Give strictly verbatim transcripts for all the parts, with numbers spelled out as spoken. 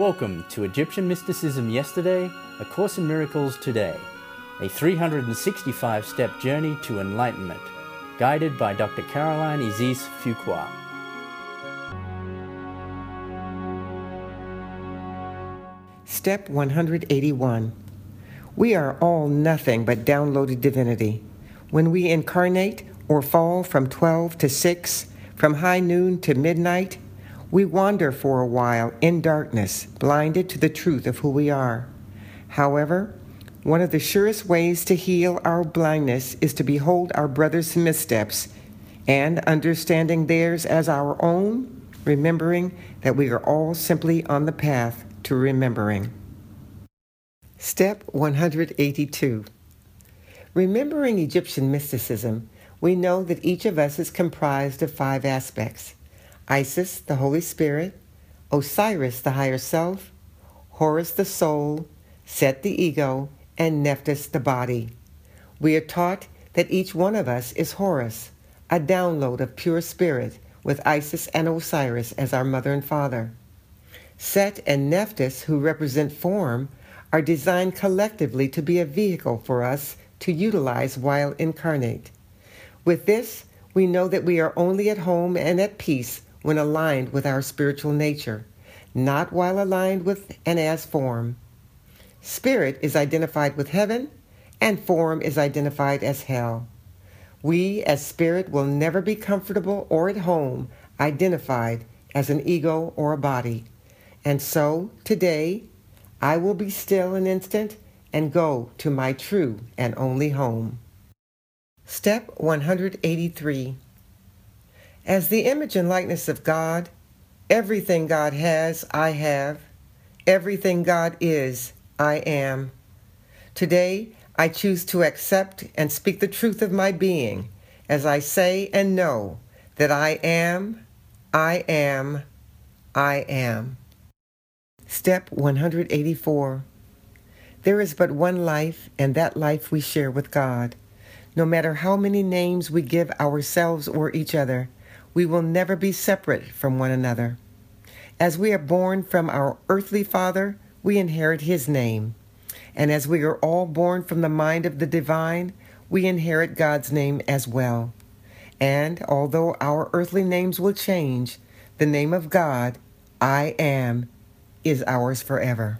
Welcome to Egyptian Mysticism Yesterday, A Course in Miracles Today, a three hundred sixty-five step journey to enlightenment, guided by Doctor Caroline Isis Fuqua. Step one hundred eighty-one. We are all nothing but downloaded divinity. When we incarnate or fall from twelve to six, from high noon to midnight, we wander for a while in darkness, blinded to the truth of who we are. However, one of the surest ways to heal our blindness is to behold our brothers' missteps and, understanding theirs as our own, remembering that we are all simply on the path to remembering. Step one hundred eighty-two. Remembering Egyptian mysticism, we know that each of us is comprised of five aspects: Isis, the Holy Spirit; Osiris, the higher self; Horus, the soul; Set, the ego; and Nephthys, the body. We are taught that each one of us is Horus, a download of pure spirit, with Isis and Osiris as our mother and father. Set and Nephthys, who represent form, are designed collectively to be a vehicle for us to utilize while incarnate. With this, we know that we are only at home and at peace when aligned with our spiritual nature, not while aligned with and as form. Spirit is identified with heaven, and form is identified as hell. We, as spirit, will never be comfortable or at home identified as an ego or a body. And so, today, I will be still an instant and go to my true and only home. Step one hundred eighty-three. As the image and likeness of God, everything God has, I have. Everything God is, I am. Today, I choose to accept and speak the truth of my being as I say and know that I am, I am, I am. Step one hundred eighty-four. There is but one life, and that life we share with God. No matter how many names we give ourselves or each other, we will never be separate from one another. As we are born from our earthly father, we inherit his name. And as we are all born from the mind of the divine, we inherit God's name as well. And although our earthly names will change, the name of God, I am, is ours forever.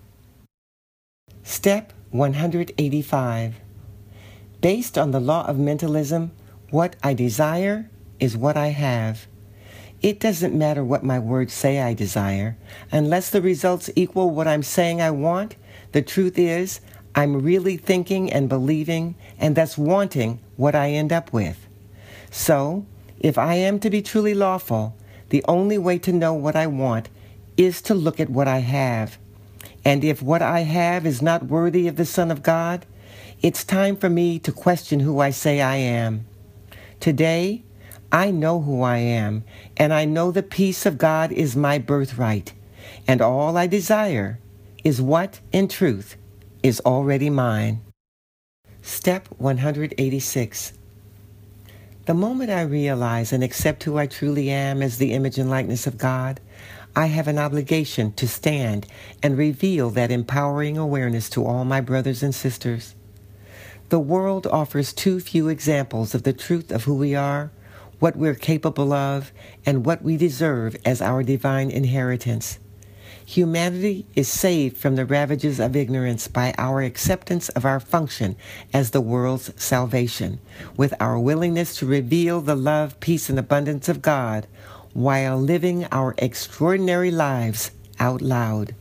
Step one hundred eighty-five. Based on the law of mentalism, what I desire is what I have. It doesn't matter what my words say I desire. Unless the results equal what I'm saying I want, the truth is I'm really thinking and believing and thus wanting what I end up with. So, if I am to be truly lawful, the only way to know what I want is to look at what I have. And if what I have is not worthy of the Son of God, it's time for me to question who I say I am. Today, I know who I am, and I know the peace of God is my birthright, and all I desire is what, in truth, is already mine. Step one hundred eighty-six. The moment I realize and accept who I truly am as the image and likeness of God, I have an obligation to stand and reveal that empowering awareness to all my brothers and sisters. The world offers too few examples of the truth of who we are, what we're capable of, and what we deserve as our divine inheritance. Humanity is saved from the ravages of ignorance by our acceptance of our function as the world's salvation, with our willingness to reveal the love, peace, and abundance of God while living our extraordinary lives out loud.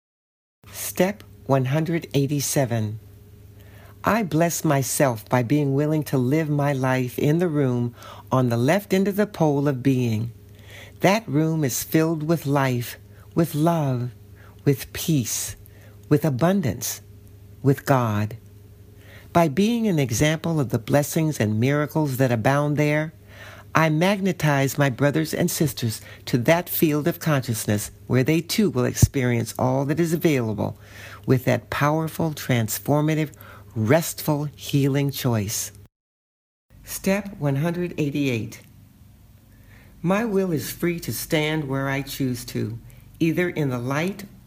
Step one hundred eighty-seven. I bless myself by being willing to live my life in the room on the left end of the pole of being. That room is filled with life, with love, with peace, with abundance, with God. By being an example of the blessings and miracles that abound there, I magnetize my brothers and sisters to that field of consciousness where they too will experience all that is available with that powerful, transformative, restful, healing choice. Step one hundred eighty-eight. My will is free to stand where I choose to, either in the light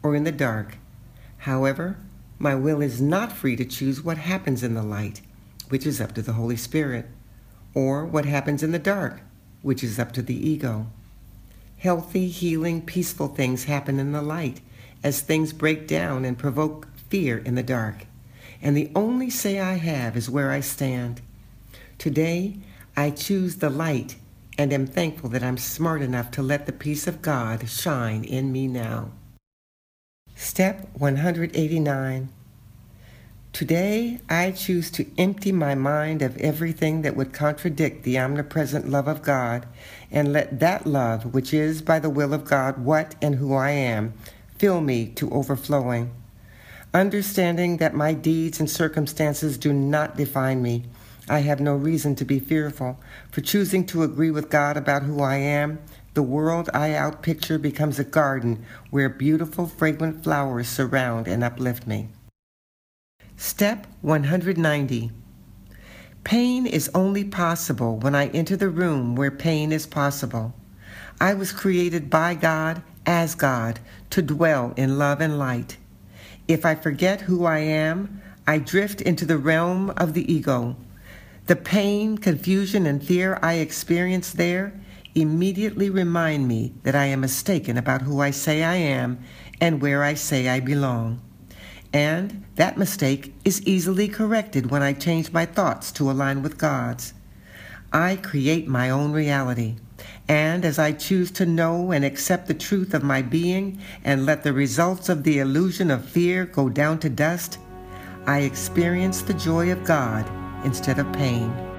or in the dark. However, my will is not free to choose what happens in the light, which is up to the Holy Spirit, or what happens in the dark, which is up to the ego. Healthy, healing, peaceful things happen in the light as things break down and provoke fear in the dark. And the only say I have is where I stand. Today, I choose the light and am thankful that I'm smart enough to let the peace of God shine in me now. Step one hundred eighty-nine. Today, I choose to empty my mind of everything that would contradict the omnipresent love of God and let that love, which is by the will of God what and who I am, fill me to overflowing. Understanding that my deeds and circumstances do not define me, I have no reason to be fearful. For choosing to agree with God about who I am, the world I outpicture becomes a garden where beautiful, fragrant flowers surround and uplift me. Step one hundred ninety. Pain is only possible when I enter the room where pain is possible. I was created by God, as God, to dwell in love and light. If I forget who I am, I drift into the realm of the ego. The pain, confusion, and fear I experience there immediately remind me that I am mistaken about who I say I am and where I say I belong. And that mistake is easily corrected when I change my thoughts to align with God's. I create my own reality, and as I choose to know and accept the truth of my being and let the results of the illusion of fear go down to dust, I experience the joy of God instead of pain.